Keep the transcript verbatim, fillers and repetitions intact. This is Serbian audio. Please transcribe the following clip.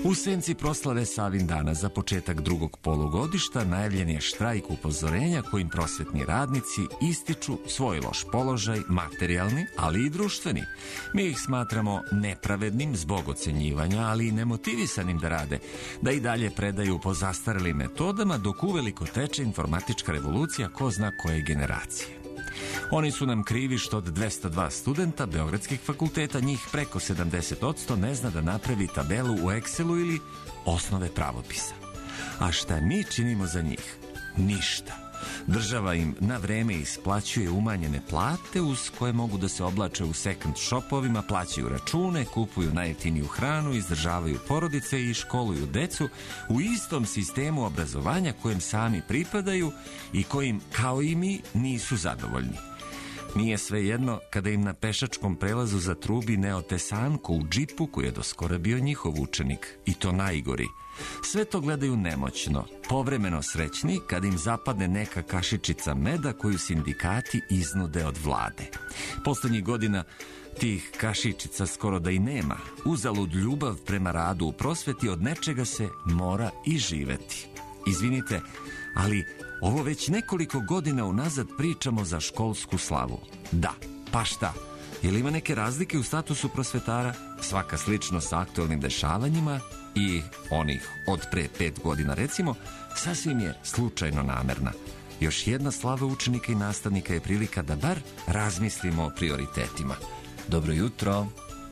U senci proslave Savindana za početak drugog polugodišta najavljen je štrajk upozorenja kojim prosvetni radnici ističu svoj loš položaj, materijalni, ali i društveni. Mi ih smatramo nepravednim zbog ocenjivanja, ali i nemotivisanim da rade, da i dalje predaju po zastarelim metodama, dok uveliko teče informatička revolucija ko zna koje generacije. Oni su nam krivi što od dvesta dva studenta beogradskih fakulteta njih preko sedamdeset posto ne zna da napravi tabelu u Excelu ili osnove pravopisa. A šta mi činimo za njih? Ništa. Država im na vreme isplaćuje umanjene plate uz koje mogu da se oblače u second shopovima, plaćaju račune, kupuju najjeftiniju hranu, izdržavaju porodice i školuju decu u istom sistemu obrazovanja kojem sami pripadaju i kojim, kao i mi, nisu zadovoljni. Nije svejedno kada im na pešačkom prelazu zatrubi neotesanko u džipu koji je doskora bio njihov učenik, i to najgori. Sve to gledaju nemoćno, povremeno srećni kad im zapadne neka kašičica meda koju sindikati iznude od vlade. Poslednjih godina tih kašičica skoro da i nema. Uzalud ljubav prema radu u prosveti, od nečega se mora i živeti. Izvinite, ali ovo već nekoliko godina unazad pričamo za školsku slavu. Da, pa šta? Je li ima neke razlike u statusu prosvetara? Svaka sličnost sa aktualnim dešavanjima i onih od pre pet godina recimo, sasvim je slučajno namerna. Još jedna slava učenika i nastavnika je prilika da bar razmislimo o prioritetima. Dobro jutro!